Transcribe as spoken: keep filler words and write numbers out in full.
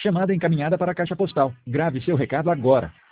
Chamada encaminhada para a caixa postal. Grave seu recado agora.